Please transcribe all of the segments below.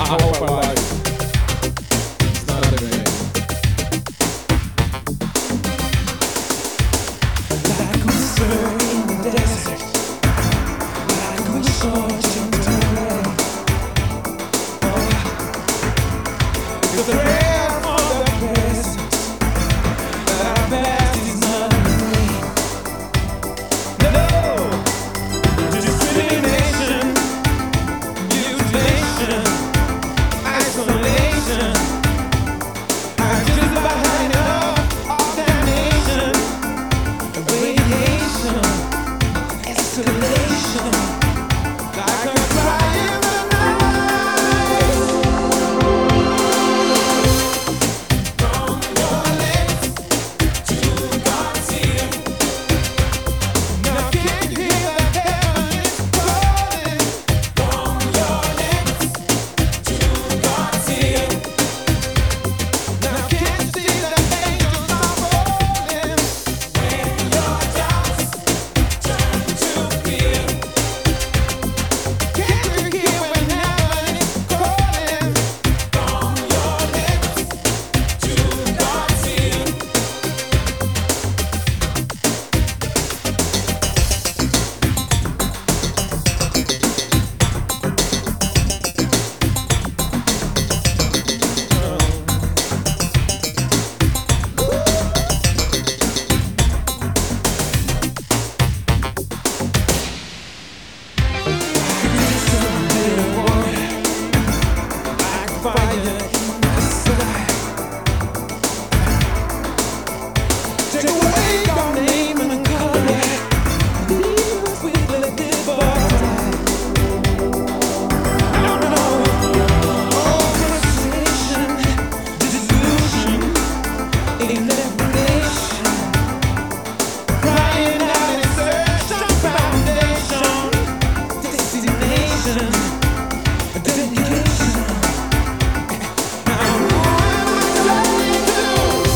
hope my life is not in vain. Like a whisper in the desert, like a whisper to the prayer for the present, our past is not in vain. No discrimination, mutilation, isolation. I just behind of damnation, radiation, escalation, like a cry in the night. From your lips to God's ear, now can't hear the heavens calling. From your lips to God's ear, now can't see the angels are falling. When your doubts turn to fear, can't you hear when heaven is calling? From your lips to God's ear. Take away your name and color, leave us with a goodbye. No, oh, frustration, disillusion, inebriation, crying out in search of foundation, destination, dedication. Now who am I turning to?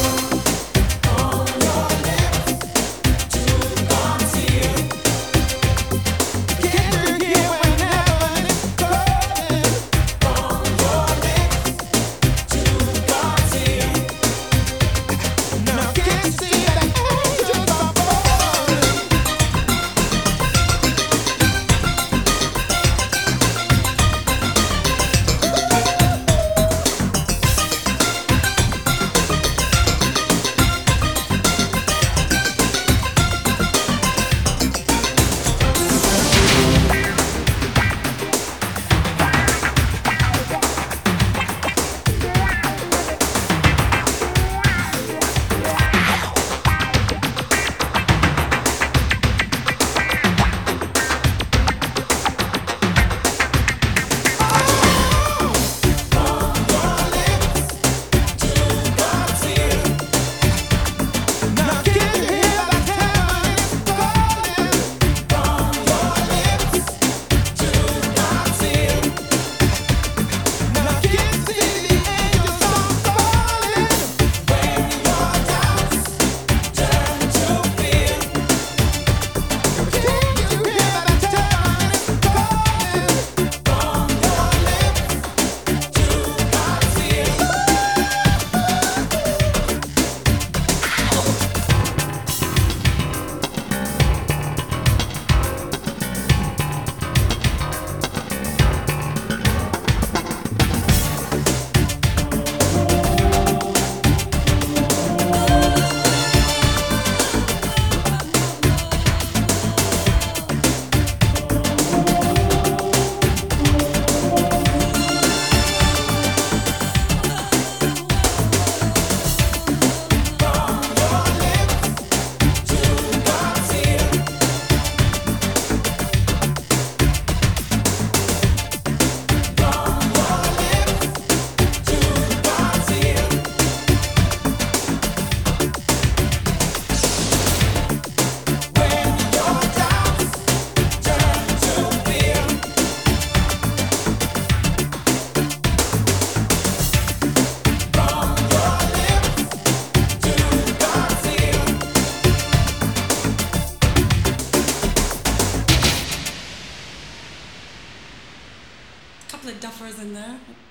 Can't you hear when heaven is calling? From your lips to God's ear, now can't you see the angels are falling? Now can't you hear that heaven is calling? From your lips to God's ear, now can't you see the angels are falling? When your doubts turn to fear, can't you hear that heaven is calling? From your lips to God's ear. Couple of duffers in there.